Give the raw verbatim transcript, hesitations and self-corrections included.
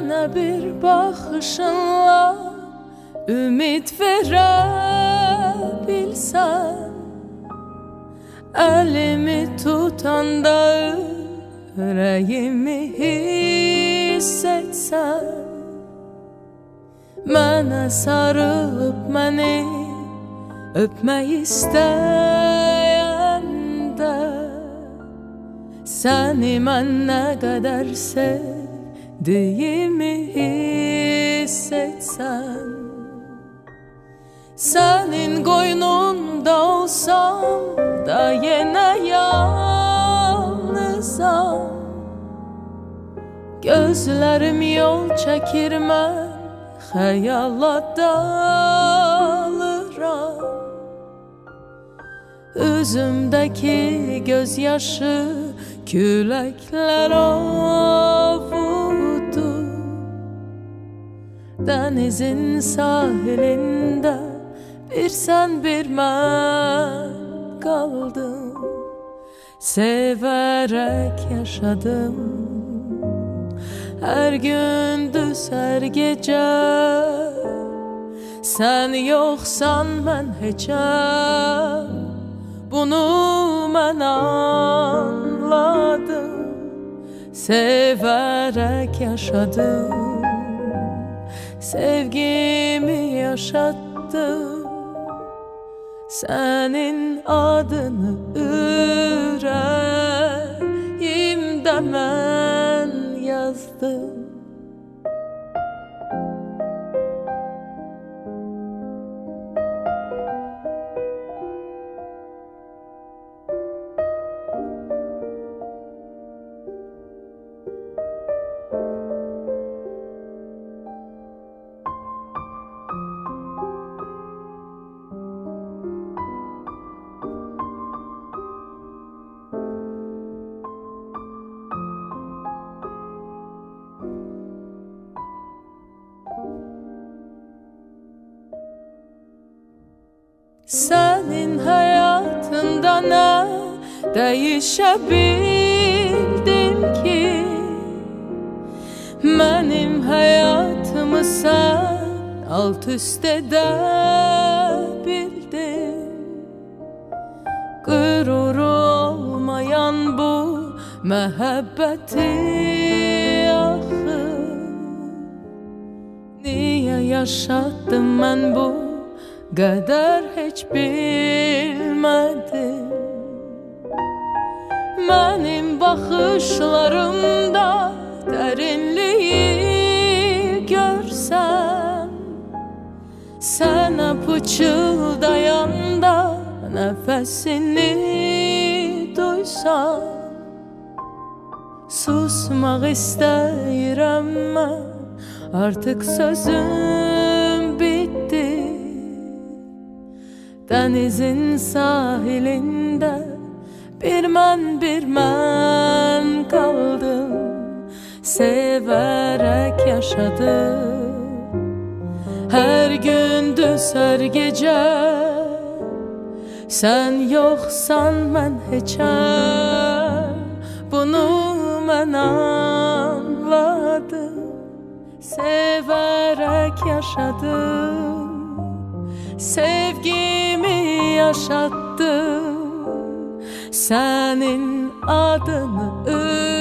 Mənə bir baxışınla ümid verə bilsən, əlimi tutanda ürəyimi hiss etsən, mənə sarılıb məni öpmək istəyəndə, səni mən nə qədər sevdiyimi hiss etsən, sənin qoynunda olsam da yenə yalnızam, gözlərim yol çəkir, mən xəyala dalıram, üzümdəki gözyaşı küləklər ovudu, dənizin sahilində bir sən bir mən qaldım, sevərək yaşadım, hər gündüz, hər gecə, sən yoxsan mən heçəm, bunu mən anladım, sevərək yaşadım, sevgimi yaşattım, sənin adını ürəyimdə mən yazdım. Sənin həyatında nə dəyişə bildim ki, mənim həyatımı sən alt üst edə bildin, qüruru olmayan bu məhəbbəti axı, niyə yaşatdım mən bu qədər heç bilmədim, mənim baxışlarımda dərinliyi görsən, sənə pıçıldayanda nəfəsini duysan, susmaq istəyirəm mən, artıq sözüm bitdi, dənizin sahilində bir mən bir mən qaldım, sevərək yaşadım, hər gündüz, hər gecə, sən yoxsan mən heçəm, bunu mən anladım, sevərək yaşadım, sevgimi yaşattım, sənin adını